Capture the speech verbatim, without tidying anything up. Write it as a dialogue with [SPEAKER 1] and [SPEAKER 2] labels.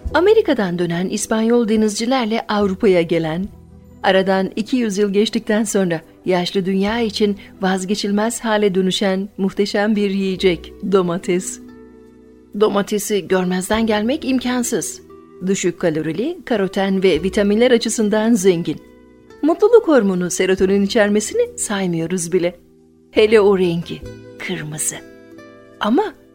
[SPEAKER 1] Amerika'dan dönen İspanyol denizcilerle Avrupa'ya gelen, aradan iki yüz yıl geçtikten sonra yaşlı dünya için vazgeçilmez hale dönüşen muhteşem bir yiyecek, domates. Domatesi görmezden gelmek imkansız. Düşük kalorili, karoten ve vitaminler açısından zengin. Mutluluk hormonu serotonin içermesini saymıyoruz bile. Hele o rengi, kırmızı. Ama